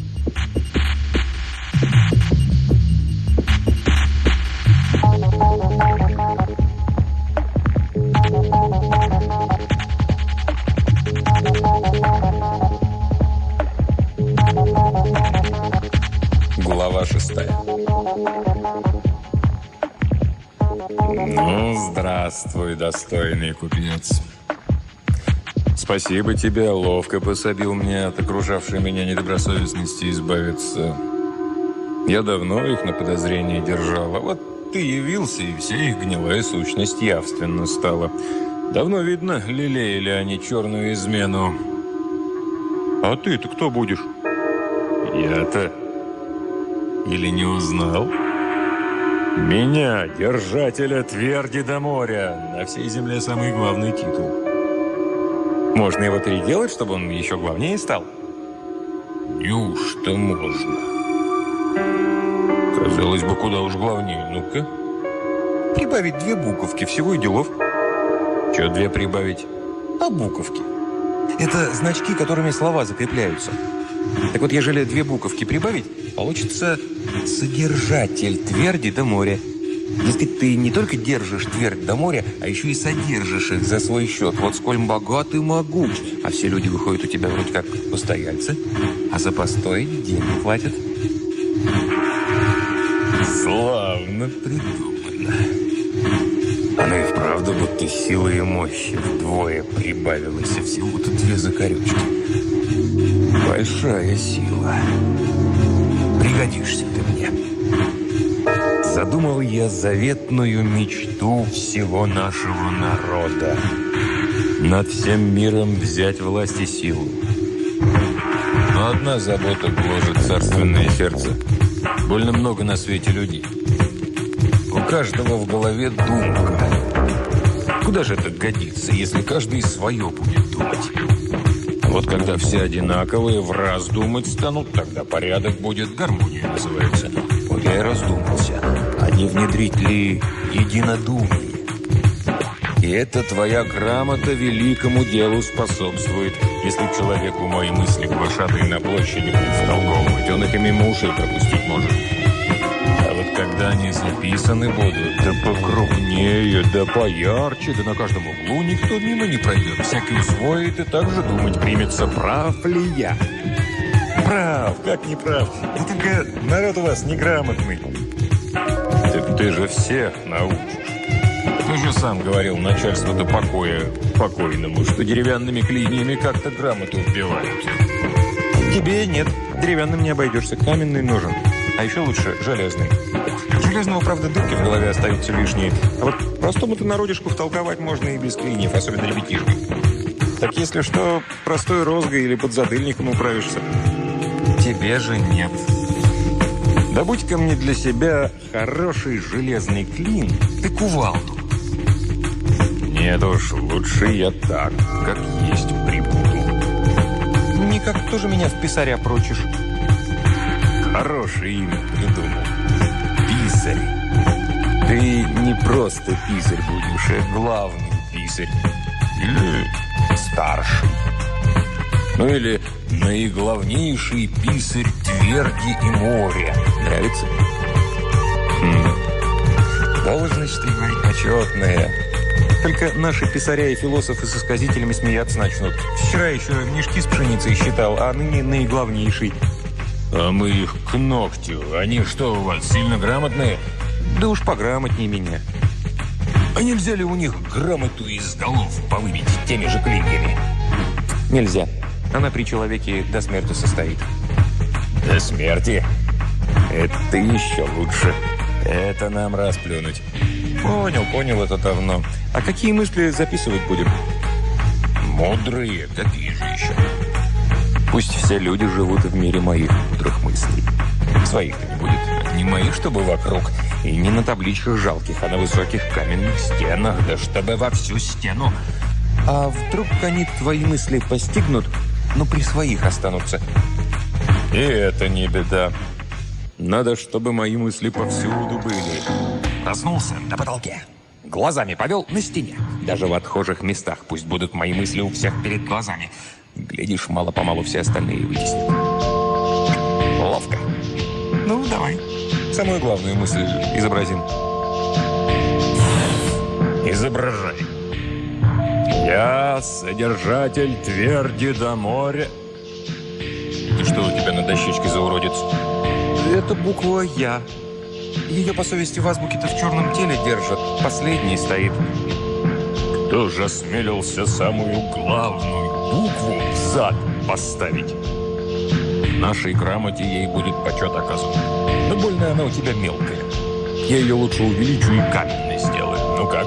Глава 6. Ну, здравствуй, достойный купец. Спасибо тебе, ловко пособил мне от окружавшей меня недобросовестности избавиться. Я давно их на подозрении держал, а вот ты явился, и вся их гнилая сущность явственно стала. Давно видно, лелеяли они черную измену. А ты-то кто будешь? Я-то? Или не узнал? Меня, держателя тверди до моря, на всей земле самый главный титул. Можно его переделать, чтобы он еще главнее стал? Неужто можно? Казалось бы, куда уж главнее. Ну-ка, Прибавить 2 буковки, всего и делов. Что 2 прибавить? А буковки? Это значки, которыми слова закрепляются. Так вот, ежели 2 буковки прибавить, получится «содержатель тверди до моря». Дескать, ты не только держишь твердь до моря, а еще и содержишь их за свой счет. Вот сколь богат и могуч. А все люди выходят у тебя вроде как постояльцы, а за постой деньги платят. Славно придумано. Оно и вправду будто силы и мощи вдвое прибавилось, и всего-то 2 закорючки. Большая сила. Пригодишься ты мне. Задумал я заветную мечту всего нашего народа. Над всем миром взять власть и силу. Но одна забота гложет царственное сердце. Больно много на свете людей. У каждого в голове думка. Куда же это годится, если каждый свое будет думать? Вот когда все одинаковые в раз думать станут, тогда порядок будет, гармония называется. Вот я и раздумался, а не внедрить ли единодумие? И это твоя грамота великому делу способствует. Если человеку мои мысли глашатые на площади будут втолковывать, он их и мимо ушей пропустить может. А вот когда они записаны будут, да покрупнее, да поярче, да на каждом углу никто мимо не пройдет. Всякий усвоит и так же думать примется, прав ли я. Прав, как не прав. Да только народ у вас неграмотный. Так ты же всех научишь. Ты же сам говорил начальству-то покойному, что деревянными клиньями как-то грамоту вбивают. Тебе нет, деревянным не обойдешься, каменный нужен. А еще лучше железный. Железного, правда, дырки в голове остаются лишние. А вот простому-то народишку втолковать можно и без клиньев, особенно ребятишкам. Так если что, простой розгой или подзатыльником управишься. Тебе же нет. Добудь-ка мне для себя хороший железный клин, ты кувалду. Нет уж, лучше я так, как есть, прибуду. Никак тоже меня в писаря прочишь. Хорошее имя придумал. Писарь. Ты не просто писарь будешь, а главный писарь. Или старший. Ну или наиглавнейший писарь тверди и моря. Нравится? Должность, ты говоришь, почетная. Только наши писаря и философы со сказителями смеяться начнут. Вчера еще мешки с пшеницей считал, а ныне наиглавнейший. А мы их к ногтю. Они что у вас, сильно грамотные? Да уж пограмотнее меня. А нельзя ли у них грамоту из голов повыбить теми же клиньями? Нельзя. Она при человеке до смерти состоит. До смерти? Это еще лучше. Это нам расплюнуть. Понял это давно. А какие мысли записывать будем? Мудрые, какие же еще? Пусть все люди живут в мире моих мудрых мыслей. Своих-то не будет. Не моих, чтобы вокруг. И не на табличках жалких, а на высоких каменных стенах. Да чтобы во всю стену. А вдруг они твои мысли постигнут, но при своих останутся? И это не беда. Надо, чтобы мои мысли повсюду были. Проснулся на потолке. Глазами повел на стене. Даже в отхожих местах пусть будут мои мысли у всех перед глазами. Глядишь, мало-помалу все остальные вытеснят. Ловко. Ну, давай. Самую главную мысль изобразим. Изображай. Я содержатель тверди до моря. И что у тебя на дощечке за уродец? Это буква «Я». Ее, по совести, в азбуке-то в черном теле держат. Последний стоит. Кто же осмелился самую главную букву в зад поставить? Нашей грамоте ей будет почет оказан. Но больно она у тебя мелкая. Я ее лучше увеличу и каменной сделаю. Ну как?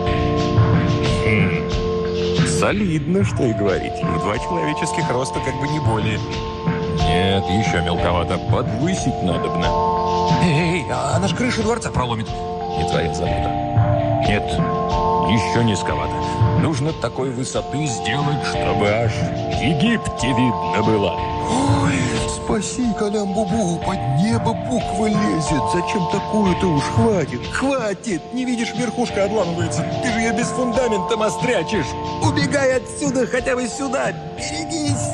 Солидно, что и говорить. В 2 человеческих роста как бы не более. Нет, еще мелковато. Подвысить надобно. Эй, она ж крышу дворца проломит. Не твоя забота. Нет, еще низковато. Нужно такой высоты сделать, чтобы аж в Египте видно было. Ой, Спаси, Калям-Бубу, под небо буква лезет. Зачем такую-то уж? Хватит, хватит. Не видишь, верхушка отламывается. Ты же ее без фундамента острячишь. Убегай отсюда, хотя бы сюда. Берегись.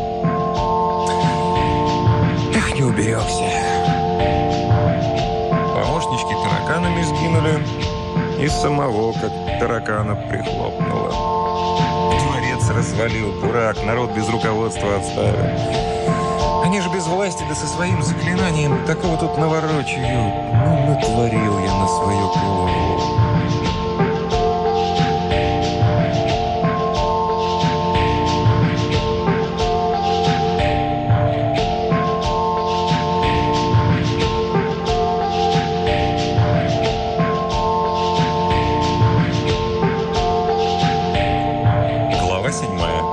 Эх, не уберегся. Помощнички тараканами сгинули. И самого, как таракана, прихлопнуло. Дворец развалил, дурак, народ без руководства отставил. Они же без власти, да со своим заклинанием такого тут наворочают. Ну, натворил я на свою голову. Глава 7.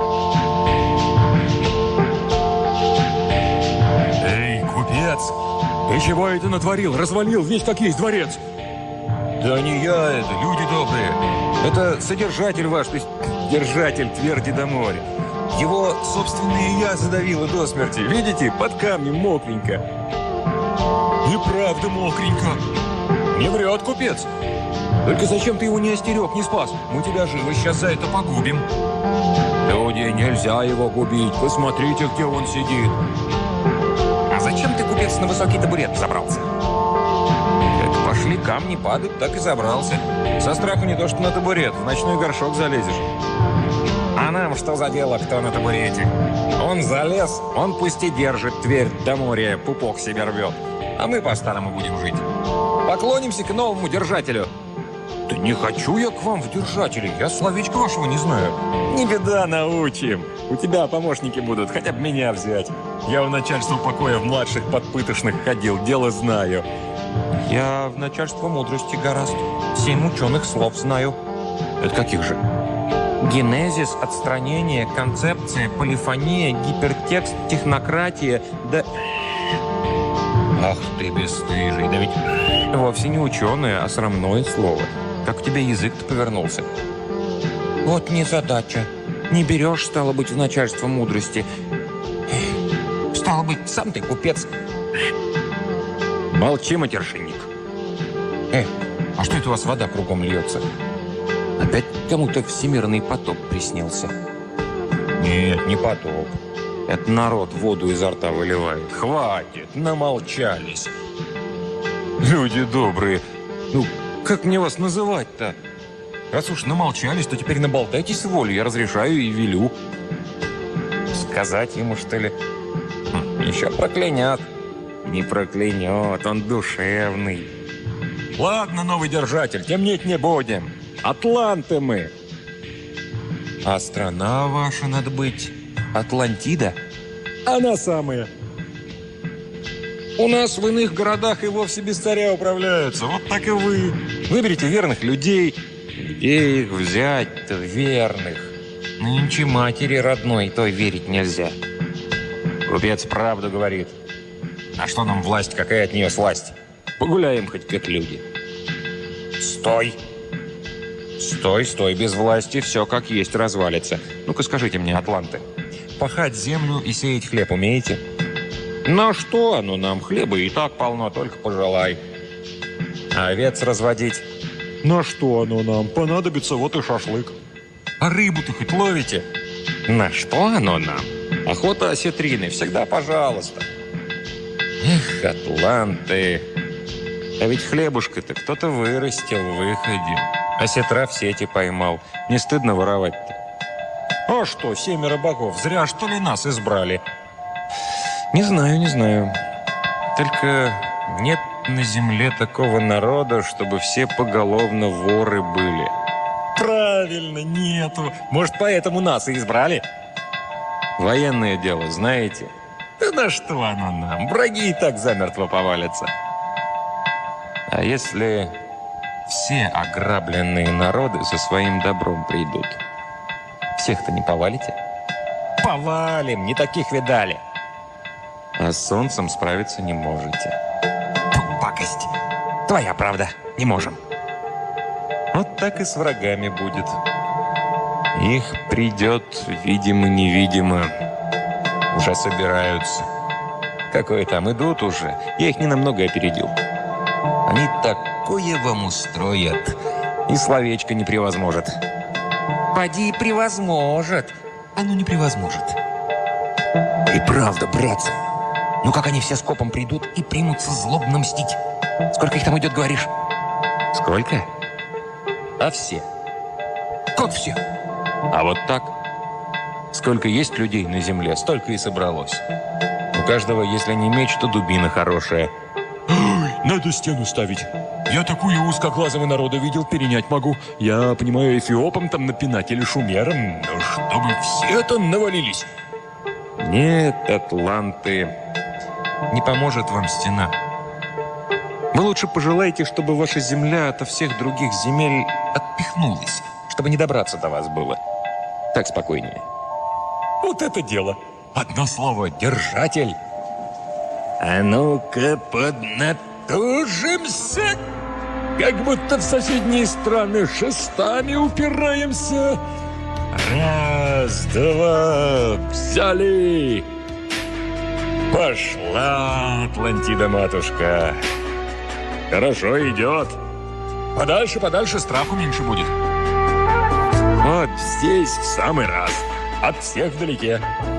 Ты чего это натворил? Развалил весь как есть дворец. Да не я это, люди добрые. Это содержатель ваш, то есть держатель тверди до моря. Его собственное я задавило до смерти. Видите, под камнем мокренько. Неправда мокренько. Не врет купец. Только зачем ты его не остерег, не спас? Мы тебя живо сейчас за это погубим. Люди, нельзя его губить. Посмотрите, где он сидит. А зачем ты, купец, на высокий табурет забрался? Как пошли камни падать, так и забрался. Со страху не то что на табурет, в ночной горшок залезешь. А нам что за дело, кто на табурете? Он залез, он пусть и держит Тверь до моря, пупок себе рвет. А мы по-старому будем жить. Поклонимся к новому держателю. Да не хочу я к вам в держатели, я словечко вашего не знаю. Не беда, научим. У тебя помощники будут, хотя бы меня взять. Я в начальство покоя в младших подпыточных ходил, дело знаю. Я в начальство мудрости гораздо. 7 ученых слов знаю. Это каких же? Генезис, отстранение, концепция, полифония, гипертекст, технократия, да... Ах ты бесстыжий, да ведь вовсе не ученое, а срамное слово. Как у тебя язык-то повернулся? Вот незадача. Не берешь, стало быть, в начальство мудрости. Стало быть, сам ты купец. Молчи, матершинник. А что это у вас вода кругом льется? Опять кому-то всемирный потоп приснился. Нет, не потоп. Это народ воду изо рта выливает. Хватит, намолчались. Люди добрые. Ну, как мне вас называть-то? Раз уж намолчались, то теперь наболтайтесь с волей. Я разрешаю и велю. Сказать ему, что ли? Еще проклянет. Не проклянет, он душевный. Ладно, новый держатель, темнеть не будем. Атланты мы. А страна ваша, надо быть, Атлантида? Она самая. У нас в иных городах и вовсе без царя управляются. Вот так и вы. Выберите верных людей. Где их взять-то, верных? Нынче матери родной той верить нельзя. Купец правду говорит. А что нам власть, какая от нее сласть? Погуляем хоть как люди. Стой! Стой, стой, без власти все как есть развалится. Ну-ка скажите мне, атланты, пахать землю и сеять хлеб умеете? На что оно нам? Хлеба и так полно, только пожелай. А овец разводить? На что оно нам? Понадобится вот и шашлык. А рыбу-то хоть ловите? На что оно нам? Охота осетрины, всегда пожалуйста. Эх, атланты. А ведь хлебушка-то кто-то вырастил, выходил. Осетра в сети поймал. Не стыдно воровать-то? А что, 7 богов, зря что ли нас избрали? Не знаю, не знаю. Только нет на земле такого народа, чтобы все поголовно воры были. Правильно, нету. Может, поэтому нас и избрали? Военное дело, знаете? Да на что оно нам? Враги и так замертво повалятся. А если все ограбленные народы со своим добром придут? Всех-то не повалите? Повалим, не таких видали. А с солнцем справиться не можете. Пакость. Твоя правда, не можем. Вот так и с врагами будет. Их придет, видимо-невидимо. Уже собираются. Какое там, идут уже. Я их ненамного опередил. Они такое вам устроят. И словечко не превозможет. Поди превозможет. Оно не превозможет. И правда, братцы. Ну как они все скопом придут и примутся злобно мстить? Сколько их там идет, говоришь? Сколько? А все. Как все? А вот так. Сколько есть людей на земле, столько и собралось. У каждого, если не меч, то дубина хорошая. Ой, надо стену ставить. Я такую узкоглазого народа видел, перенять могу. Я понимаю, эфиопам там напинать или шумерам, но чтобы все там навалились. Нет, атланты, не поможет вам стена. Вы лучше пожелайте, чтобы ваша земля ото всех других земель отпихнулась, чтобы не добраться до вас было. Так спокойнее. Вот это дело. Одно слово – держатель. А ну-ка поднатужимся, как будто в соседние страны шестами упираемся. Раз, два, взяли. Пошла, Атлантида-матушка. Хорошо идет. Подальше, подальше, страху меньше будет. Вот здесь в самый раз. От всех вдалеке.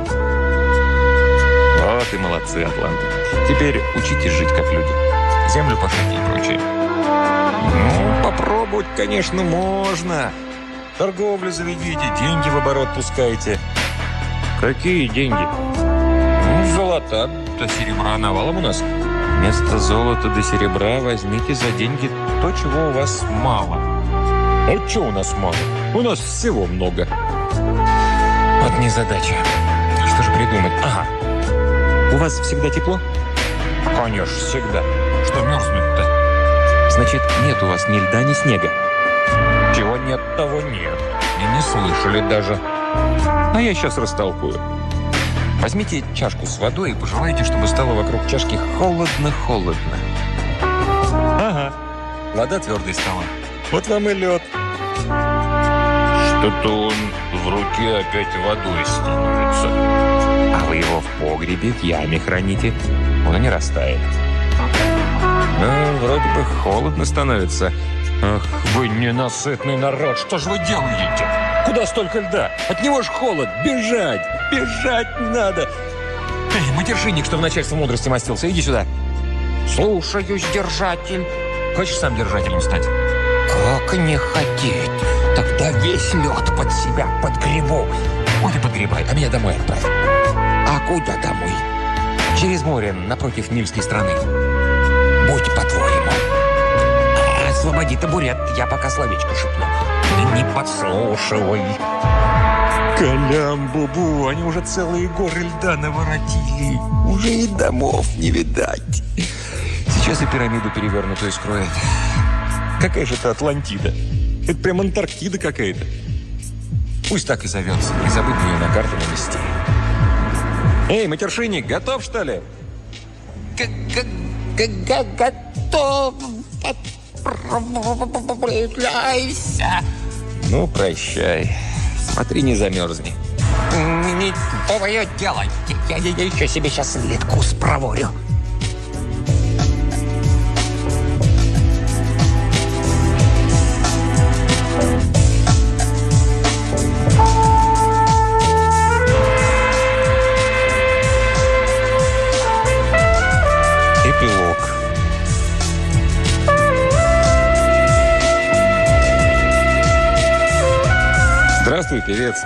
Вот и молодцы, атланты. Теперь учитесь жить как люди. Землю пашите и прочее. Ну, попробовать, конечно, можно. Торговлю заведите, деньги в оборот пускайте. Какие деньги? Ну, золота до серебра навалом у нас. Вместо золота до серебра возьмите за деньги то, чего у вас мало. А что у нас мало? У нас всего много. Вот незадача. Что же придумать? Ага. У вас всегда тепло? Конечно, всегда. Что мерзнуть-то? Значит, нет у вас ни льда, ни снега. Чего нет, того нет. И не слышали даже. А я сейчас растолкую. Возьмите чашку с водой и пожелайте, чтобы стало вокруг чашки холодно-холодно. Ага. Вода твердой стала. Вот вам и лед. Что-то он в руке опять водой становится. А вы его в погребе, в яме храните. Он и не растает. Ну, вроде бы холодно становится. Ах, вы ненасытный народ, что же вы делаете? Куда столько льда? От него ж холод. Бежать! Бежать надо! Эй, матершинник, что в начальство мудрости мастился, иди сюда. Слушаюсь, держатель. Хочешь сам держателем стать? Как не хотеть? Тогда весь лед под себя подгребу. Вот и подгребай, а меня домой отправь. А куда домой? Через море, напротив Нильской страны. Будь по-твоему. Освободи табурет, я пока словечко шепну. Не подслушивай. Калям-бубу, они уже целые горы льда наворотили. Уже и домов не видать. Сейчас и пирамиду перевернутую скроет. Какая же это Атлантида? Это прям Антарктида какая-то. Пусть так и зовется. Не забудь ее на карту нанести. Эй, матершинник, готов, что ли? Готов. Отправляйся. Ну, прощай. Смотри, не замерзни. Не твое дело. Я еще себе сейчас литку спроворю. Эпилог. Здравствуй, певец.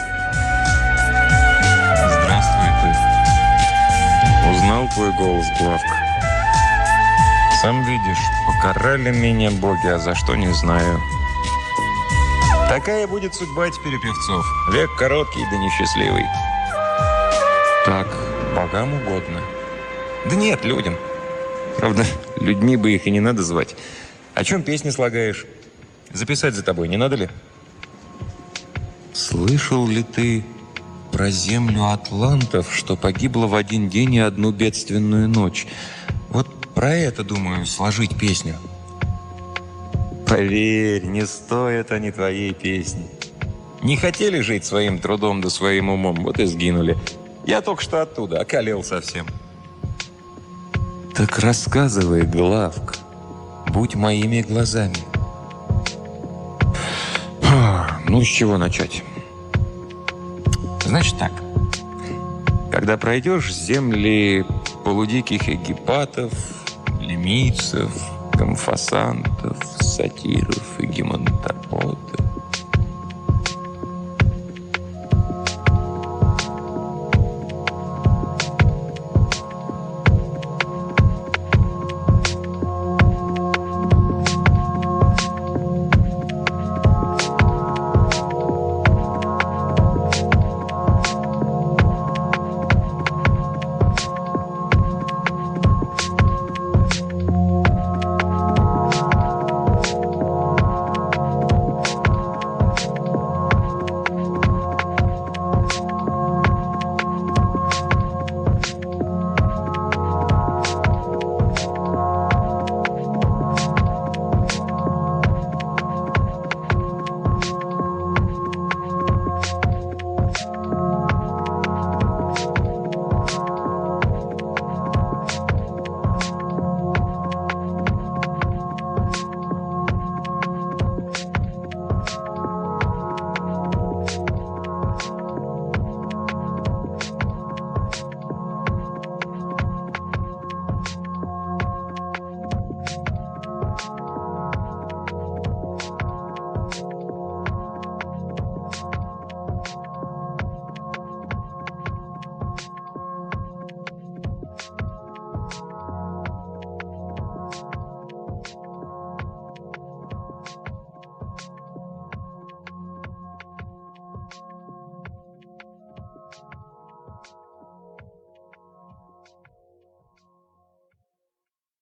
Здравствуй ты. Узнал твой голос, Главка. Сам видишь, покарали меня боги, а за что не знаю. Такая будет судьба теперь у певцов. Век короткий да несчастливый. Так, богам угодно. Да нет, людям. Правда, людьми бы их и не надо звать. О чем песни слагаешь? Записать за тобой не надо ли? Слышал ли ты про землю атлантов, что погибла в один день и одну бедственную ночь? Вот про это, думаю, сложить песню. Поверь, не стоят они твоей песни. Не хотели жить своим трудом да своим умом, вот и сгинули. Я только что оттуда, околел совсем. Так рассказывай, Главк. Будь моими глазами. Ну, с чего начать? Значит так. Когда пройдешь земли полудиких эгипатов, лемийцев, комфасантов, сатиров и гемонтопод,